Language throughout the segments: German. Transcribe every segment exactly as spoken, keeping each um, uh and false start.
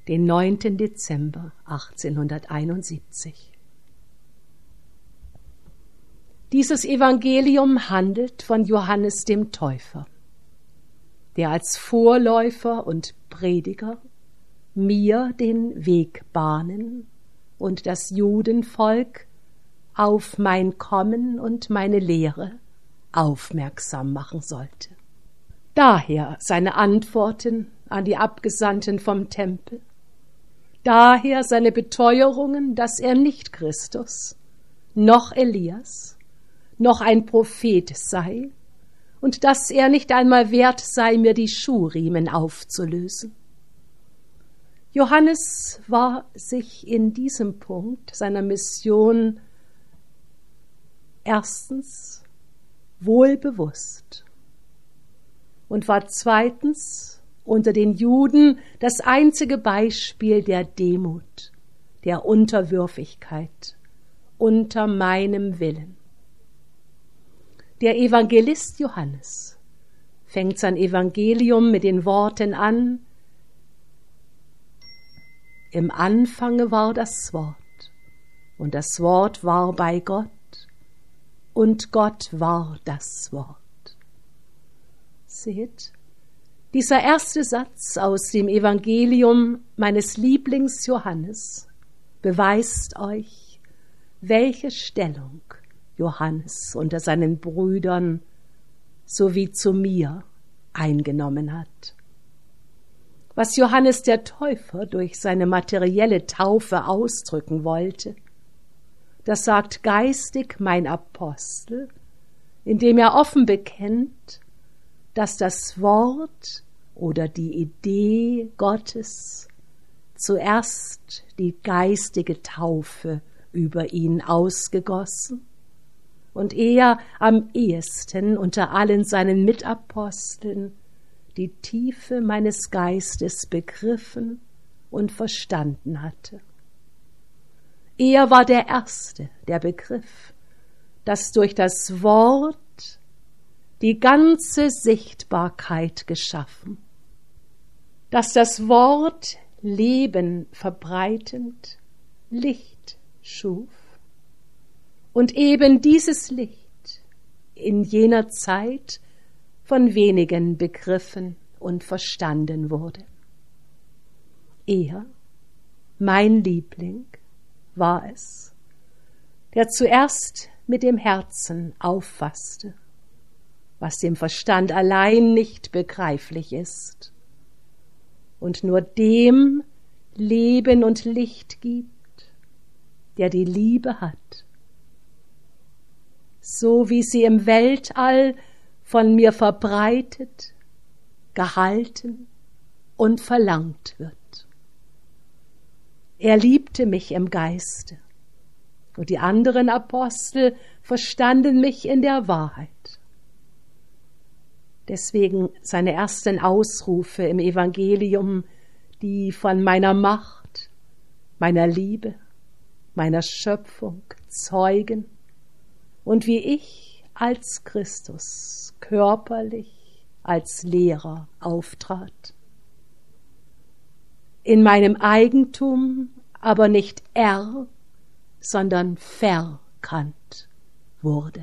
den neunten Dezember achtzehnhunderteinundsiebzig. Dieses Evangelium handelt von Johannes dem Täufer, der als Vorläufer und Prediger mir den Weg bahnen und das Judenvolk auf mein Kommen und meine Lehre aufmerksam machen sollte. Daher seine Antworten an die Abgesandten vom Tempel, daher seine Beteuerungen, dass er nicht Christus, noch Elias, noch ein Prophet sei und dass er nicht einmal wert sei, mir die Schuhriemen aufzulösen. Johannes war sich in diesem Punkt seiner Mission erstens wohl bewusst und war zweitens unter den Juden das einzige Beispiel der Demut, der Unterwürfigkeit unter meinem Willen. Der Evangelist Johannes fängt sein Evangelium mit den Worten an: Im Anfange war das Wort, und das Wort war bei Gott, und Gott war das Wort. Seht, dieser erste Satz aus dem Evangelium meines Lieblings Johannes beweist euch, welche Stellung Johannes unter seinen Brüdern sowie zu mir eingenommen hat. Was Johannes der Täufer durch seine materielle Taufe ausdrücken wollte, das sagt geistig mein Apostel, indem er offen bekennt, dass das Wort oder die Idee Gottes zuerst die geistige Taufe über ihn ausgegossen und er am ehesten unter allen seinen Mitaposteln die Tiefe meines Geistes begriffen und verstanden hatte. Er war der Erste, der begriff, dass durch das Wort die ganze Sichtbarkeit geschaffen, dass das Wort Leben verbreitend Licht schuf und eben dieses Licht in jener Zeit von wenigen begriffen und verstanden wurde. Er, mein Liebling, war es, der zuerst mit dem Herzen auffasste, was dem Verstand allein nicht begreiflich ist, und nur dem Leben und Licht gibt, der die Liebe hat, so wie sie im Weltall von mir verbreitet, gehalten und verlangt wird. Er liebte mich im Geiste, und die anderen Apostel verstanden mich in der Wahrheit. Deswegen seine ersten Ausrufe im Evangelium, die von meiner Macht, meiner Liebe, meiner Schöpfung zeugen und wie ich als Christus körperlich als Lehrer auftrat. In meinem Eigentum aber nicht er, sondern verkannt wurde.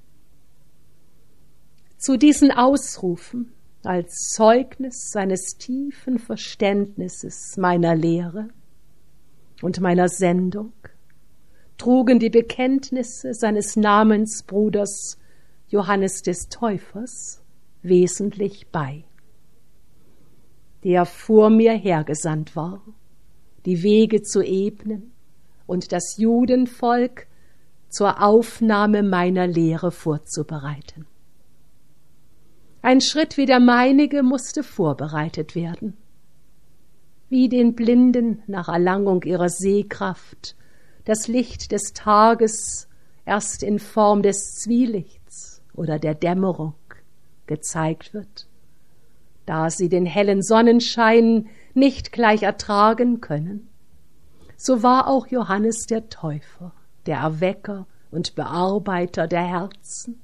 Zu diesen Ausrufen als Zeugnis seines tiefen Verständnisses meiner Lehre und meiner Sendung trugen die Bekenntnisse seines Namensbruders Johannes des Täufers wesentlich bei, der vor mir hergesandt war, die Wege zu ebnen und das Judenvolk zur Aufnahme meiner Lehre vorzubereiten. Ein Schritt wie der meinige musste vorbereitet werden. Wie den Blinden nach Erlangung ihrer Sehkraft das Licht des Tages erst in Form des Zwielichts oder der Dämmerung gezeigt wird, da sie den hellen Sonnenschein nicht gleich ertragen können, so war auch Johannes der Täufer, der Erwecker und Bearbeiter der Herzen,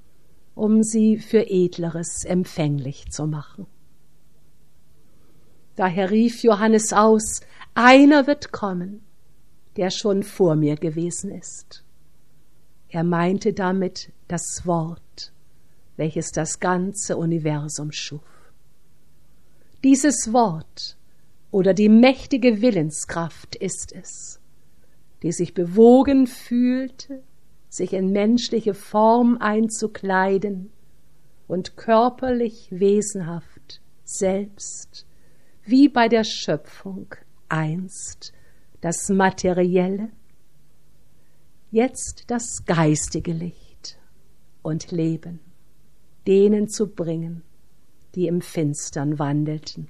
um sie für Edleres empfänglich zu machen. Daher rief Johannes aus, einer wird kommen, der schon vor mir gewesen ist. Er meinte damit das Wort, welches das ganze Universum schuf. Dieses Wort oder die mächtige Willenskraft ist es, die sich bewogen fühlte, sich in menschliche Form einzukleiden und körperlich wesenhaft selbst, wie bei der Schöpfung einst das Materielle, jetzt das geistige Licht und Leben denen zu bringen, die im Finstern wandelten.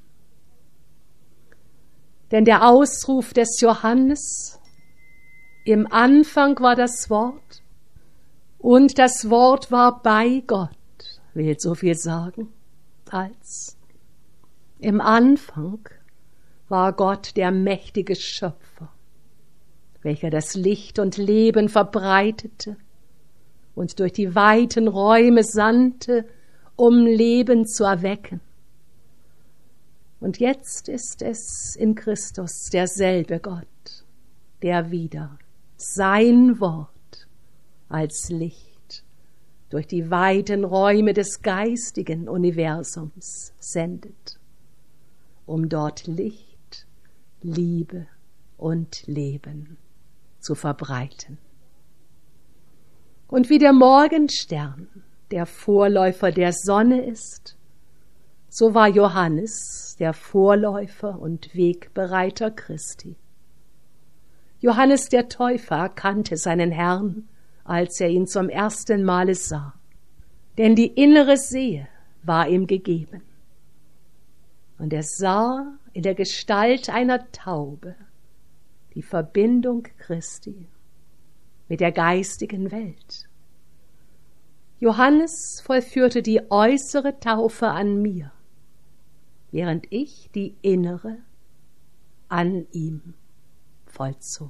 Denn der Ausruf des Johannes, im Anfang war das Wort, und das Wort war bei Gott, will so viel sagen, als im Anfang war Gott der mächtige Schöpfer, welcher das Licht und Leben verbreitete und durch die weiten Räume sandte, um Leben zu erwecken. Und jetzt ist es in Christus derselbe Gott, der wieder sein Wort als Licht durch die weiten Räume des geistigen Universums sendet, um dort Licht, Liebe und Leben zu verbreiten. Und wie der Morgenstern der Vorläufer der Sonne ist, so war Johannes der Vorläufer und Wegbereiter Christi. Johannes der Täufer erkannte seinen Herrn, als er ihn zum ersten Male sah, denn die innere Sehe war ihm gegeben. Und er sah in der Gestalt einer Taube die Verbindung Christi mit der geistigen Welt. Johannes vollführte die äußere Taufe an mir, während ich die innere an ihm vollzog.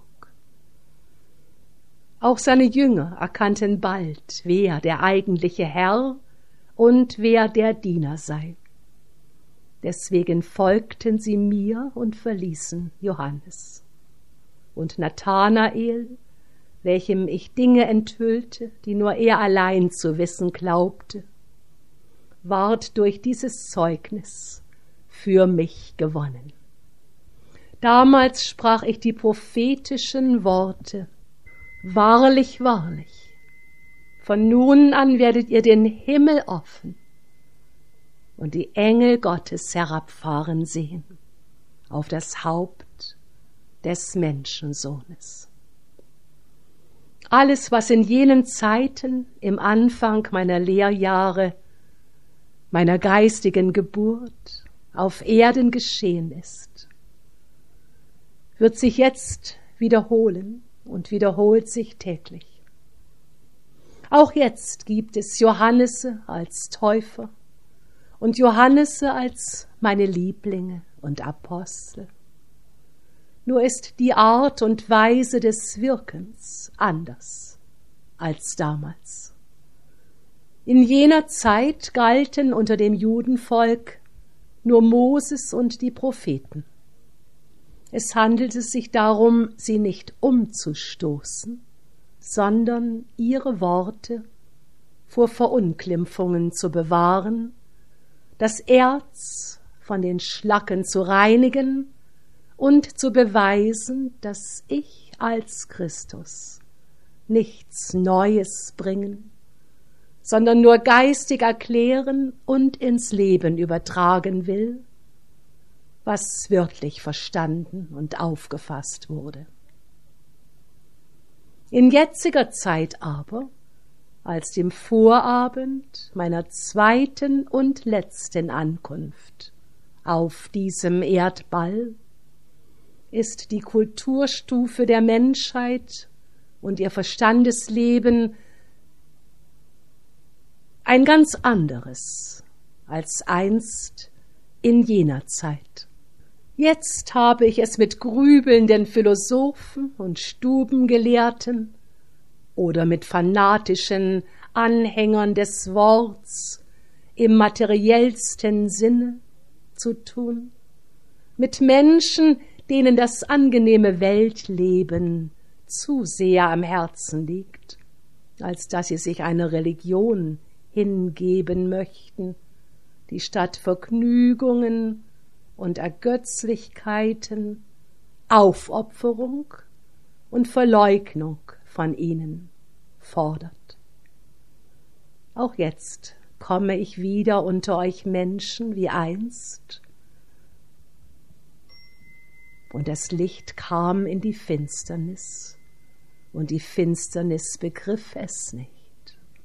Auch seine Jünger erkannten bald, wer der eigentliche Herr und wer der Diener sei. Deswegen folgten sie mir und verließen Johannes. Und Nathanael, welchem ich Dinge enthüllte, die nur er allein zu wissen glaubte, ward durch dieses Zeugnis für mich gewonnen. Damals sprach ich die prophetischen Worte: Wahrlich, wahrlich, von nun an werdet ihr den Himmel offen und die Engel Gottes herabfahren sehen auf das Haupt des Menschensohnes. Alles, was in jenen Zeiten im Anfang meiner Lehrjahre, meiner geistigen Geburt auf Erden geschehen ist, wird sich jetzt wiederholen und wiederholt sich täglich. Auch jetzt gibt es Johannese als Täufer und Johannese als meine Lieblinge und Apostel. Nur ist die Art und Weise des Wirkens anders als damals. In jener Zeit galten unter dem Judenvolk nur Moses und die Propheten. Es handelte sich darum, sie nicht umzustoßen, sondern ihre Worte vor Verunglimpfungen zu bewahren, das Erz von den Schlacken zu reinigen und zu beweisen, dass ich als Christus nichts Neues bringen, sondern nur geistig erklären und ins Leben übertragen will, was wörtlich verstanden und aufgefasst wurde. In jetziger Zeit aber, als dem Vorabend meiner zweiten und letzten Ankunft auf diesem Erdball, ist die Kulturstufe der Menschheit und ihr Verstandesleben ein ganz anderes als einst in jener Zeit. Jetzt habe ich es mit grübelnden Philosophen und Stubengelehrten oder mit fanatischen Anhängern des Worts im materiellsten Sinne zu tun, mit Menschen, denen das angenehme Weltleben zu sehr am Herzen liegt, als dass sie sich einer Religion hingeben möchten, die statt Vergnügungen und Ergötzlichkeiten Aufopferung und Verleugnung von ihnen fordert. Auch jetzt komme ich wieder unter euch Menschen wie einst, und das Licht kam in die Finsternis, und die Finsternis begriff es nicht.